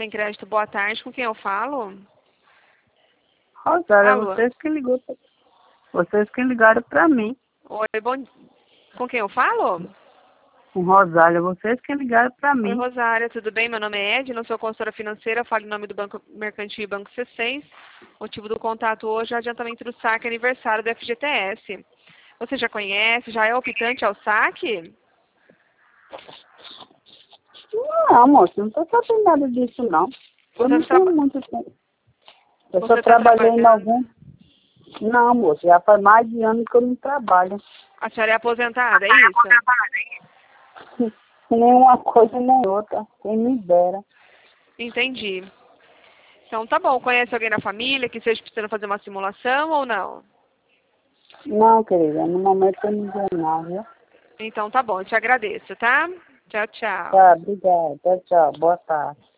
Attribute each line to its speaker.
Speaker 1: Sem Crédito, boa tarde. Com quem eu falo?
Speaker 2: Rosália,
Speaker 1: Alô?
Speaker 2: vocês que ligaram para mim.
Speaker 1: Oi, bom... Com quem eu falo?
Speaker 2: Rosália, vocês que ligaram para
Speaker 1: Oi,
Speaker 2: mim.
Speaker 1: Rosária, tudo bem? Meu nome é Edna, sou consultora financeira, falo em nome do Banco Mercantil e Banco C6. Motivo do contato hoje é o adiantamento do saque aniversário do FGTS. Você já conhece, já é optante ao saque?
Speaker 2: Não, moço, não tô sabendo nada disso, não. Eu
Speaker 1: Você
Speaker 2: não
Speaker 1: está
Speaker 2: tenho muito tempo. Eu
Speaker 1: você
Speaker 2: só
Speaker 1: está
Speaker 2: trabalhei em
Speaker 1: trabalhando?
Speaker 2: algum... Não, moço, já faz mais de ano que eu não trabalho.
Speaker 1: A senhora é aposentada, é isso?
Speaker 2: Nenhuma coisa nem outra, quem me dera.
Speaker 1: Entendi. Então tá bom, conhece alguém na família que esteja precisando fazer uma simulação ou não?
Speaker 2: Não, querida, no momento eu não tenho nada, viu?
Speaker 1: Então tá bom, eu te agradeço, tá? Tchau, tchau.
Speaker 2: Tá, obrigada. Tchau, tchau. Boa tarde.